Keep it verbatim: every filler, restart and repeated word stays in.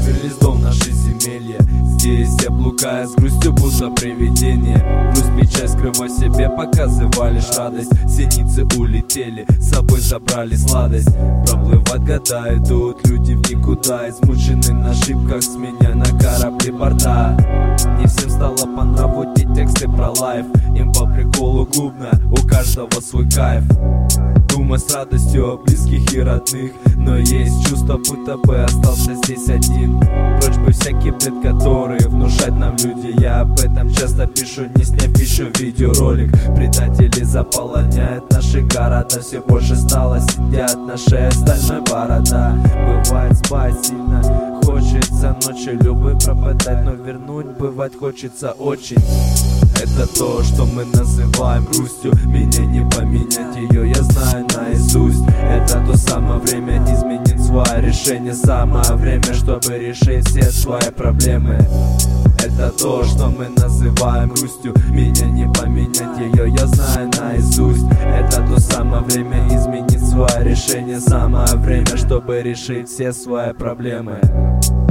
отправились в дом наши земелья. Здесь я плукая с грустью, будто привидение. Грусть, печаль скрывай себе, показывай лишь радость. Синицы улетели, с собой забрали сладость. Проплывать года, идут люди в никуда, измучены на ошибках, с меня на корабле борта. Не всем стало по нраву те тексты про лайф, им по приколу клубно, у каждого свой кайф. Думай с радостью о близких и родных, но есть чувство, будто бы остался здесь один. Прочь бы всякий бред, который внушать нам люди. Я об этом часто пишу, не сняв еще видеоролик. Предатели заполоняют наши города, все больше стало сидят на шее стальной борода. Бывает спать сильно хочется, ночью любовь пропадать, но вернуть бывать хочется очень. Это то, что мы называем грустью, меня не поменять, ее я знаю наизусть. Это то самое время изменить свое решение, самое время, чтобы решить все свои проблемы. Это то, что мы называем грустью, меня не поменять, ее я знаю наизусть. Это то самое время изменить свое решение, самое время, чтобы решить все свои проблемы.